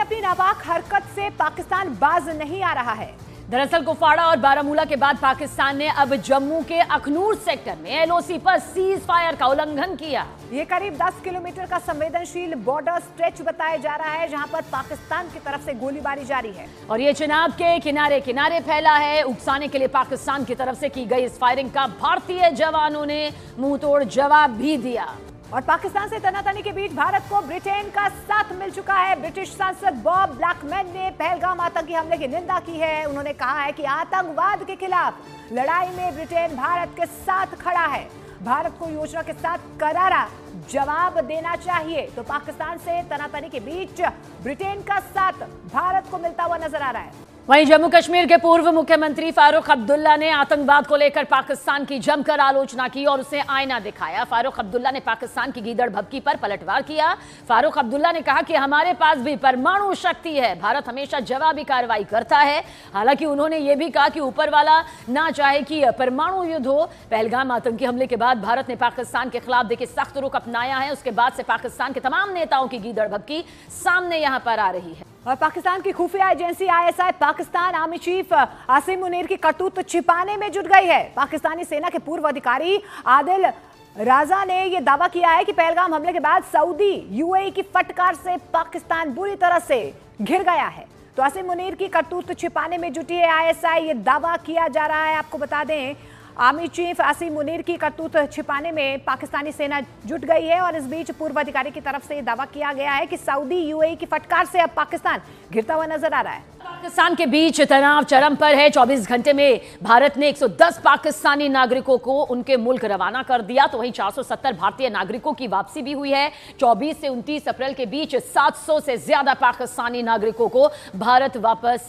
अपनी नापाक हरकत से पाकिस्तान बाज नहीं आ रहा है। दरअसल कुपवाड़ा और बारामूला के बाद पाकिस्तान ने अब जम्मू के अखनूर सेक्टर में एलओसी पर सीज फायर का उल्लंघन किया। ये करीब 10 किलोमीटर का संवेदनशील बॉर्डर स्ट्रेच बताया जा रहा है, जहां पर पाकिस्तान की तरफ से गोलीबारी जारी है और ये चिनाब के किनारे किनारे फैला है। उकसाने के लिए पाकिस्तान की तरफ से की गई इस फायरिंग का भारतीय जवानों ने मुंह तोड़ जवाब भी दिया। और पाकिस्तान से तनातनी के बीच भारत को ब्रिटेन का साथ मिल चुका है। ब्रिटिश सांसद बॉब ब्लैकमैन ने पहलगाम आतंकी हमले की निंदा की है। उन्होंने कहा है कि आतंकवाद के खिलाफ लड़ाई में ब्रिटेन भारत के साथ खड़ा है। भारत को योजना के साथ करारा जवाब देना चाहिए। तो पाकिस्तान से तनातनी के बीच ब्रिटेन का साथ भारत को मिलता हुआ नजर आ रहा है। वहीं जम्मू कश्मीर के पूर्व मुख्यमंत्री फारूक अब्दुल्ला ने आतंकवाद को लेकर पाकिस्तान की जमकर आलोचना की और उसे आईना दिखाया। फारूक अब्दुल्ला ने पाकिस्तान की गीदड़ भभकी पर पलटवार किया। फारूक अब्दुल्ला ने कहा कि हमारे पास भी परमाणु शक्ति है, भारत हमेशा जवाबी कार्रवाई करता है। हालांकि उन्होंने यह भी कहा कि ऊपर वाला ना चाहे कि परमाणु युद्ध हो। पहलगाम आतंकी हमले के बाद भारत ने पाकिस्तान के खिलाफ देखिए सख्त रुख अपनाया है। उसके बाद से पाकिस्तान के तमाम नेताओं की गीदड़ भभकी सामने यहां पर आ रही है। और पाकिस्तान की खुफिया agency ISI Pakistan army chief Asim Munir की करतूत छिपाने में जुट गई है। पाकिस्तानी सेना के पूर्व अधिकारी आदिल राजा ने यह दावा किया है कि पहलगाम हमले के बाद सऊदी यूएई की फटकार से पाकिस्तान बुरी तरह से घिर गया है। तो आसिम मुनीर की करतूत छिपाने में जुटी है आईएसआई, ये दावा किया जा रहा है। आपको बता दें आर्मी चीफ आसिम मुनीर की करतूत छिपाने में पाकिस्तानी सेना जुट गई है। और इस बीच पूर्व अधिकारी की तरफ से दावा किया गया है कि सऊदी यूएई की फटकार से अब पाकिस्तान घिरता हुआ नजर आ रहा है। पाकिस्तान के बीच तनाव चरम पर है। 24 घंटे में भारत ने 110 पाकिस्तानी नागरिकों को उनके मुल्क रवाना कर दिया। तो वहीं 470 भारतीय नागरिकों की वापसी भी हुई है। 24 से 29 अप्रैल के बीच 700 से ज्यादा पाकिस्तानी नागरिकों को भारत वापस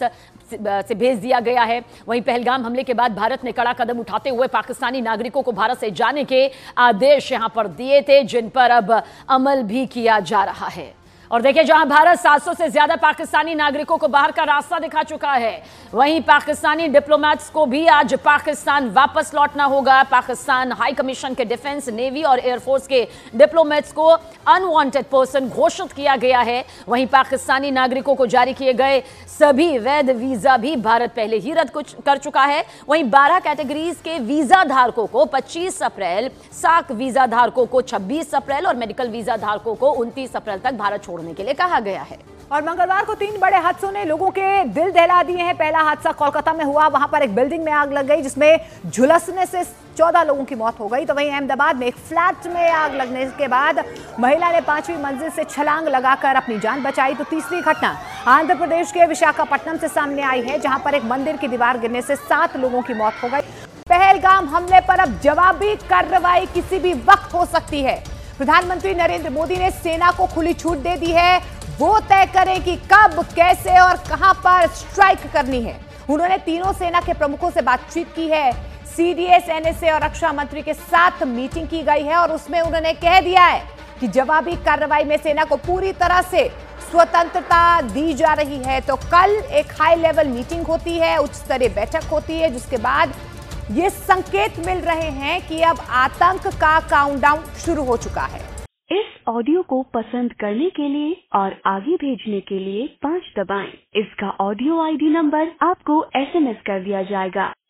से भेज दिया गया है। वहीं पहलगाम हमले के बाद भारत ने कड़ा कदम उठाते हुए पाकिस्तानी नागरिकों को भारत से जाने के आदेश यहां पर दिए थे, जिन पर अब अमल भी किया जा रहा है। और देखिए जहां भारत 700 से ज्यादा पाकिस्तानी नागरिकों को बाहर का रास्ता दिखा चुका है, वहीं पाकिस्तानी डिप्लोमेट्स को भी आज पाकिस्तान वापस लौटना होगा। पाकिस्तान हाई कमीशन के डिफेंस, नेवी और एयरफोर्स के डिप्लोमेट्स को अनवांटेड पर्सन घोषित किया गया है। वहीं पाकिस्तानी नागरिकों को जारी किए गए सभी वैध वीजा भी भारत पहले ही रद्द कर चुका है। वहीं 12 कैटेगरीज के वीजा धारकों को 25 अप्रैल, साख वीजा धारकों को 26 अप्रैल और मेडिकल वीजा धारकों को 29 अप्रैल तक भारत छोड़ने के लिए कहा गया है। और मंगलवार को 3 बड़े हादसों ने लोगों के दिल दहला दिए हैं। पहला हादसा कोलकाता में हुआ, वहां पर एक बिल्डिंग में आग लग गई जिसमें झुलसने से 14 लोगों की मौत हो गई। तो वहीं अहमदाबाद में एक फ्लैट में आग लगने के बाद महिला ने 5वीं मंजिल से छलांग लगाकर अपनी जान बचाई। तो तीसरी घटना आंध्र प्रदेश के विशाखापट्टनम से सामने आई है, जहां पर एक मंदिर की दीवार गिरने से 7 लोगों की मौत हो गई। पहलगाम हमले पर अब जवाबी कार्रवाई किसी भी वक्त हो सकती है। प्रधानमंत्री नरेंद्र मोदी ने सेना को खुली छूट दे दी है, वो तय करें कि कब, कैसे और कहां पर स्ट्राइक करनी है। उन्होंने तीनों सेना के प्रमुखों से बातचीत की है। सीडीएस, एनएसए और रक्षा मंत्री के साथ मीटिंग की गई है और उसमें उन्होंने कह दिया है कि जवाबी कार्रवाई में सेना को पूरी तरह से स्वतंत्रता दी जा रही है। तो कल एक हाई लेवल मीटिंग होती है, उच्च स्तरीय बैठक होती है, जिसके बाद ये संकेत मिल रहे हैं कि अब आतंक का काउंटडाउन शुरू हो चुका है। इस ऑडियो को पसंद करने के लिए और आगे भेजने के लिए 5 दबाएं। इसका ऑडियो आईडी नंबर आपको एसएमएस कर दिया जाएगा।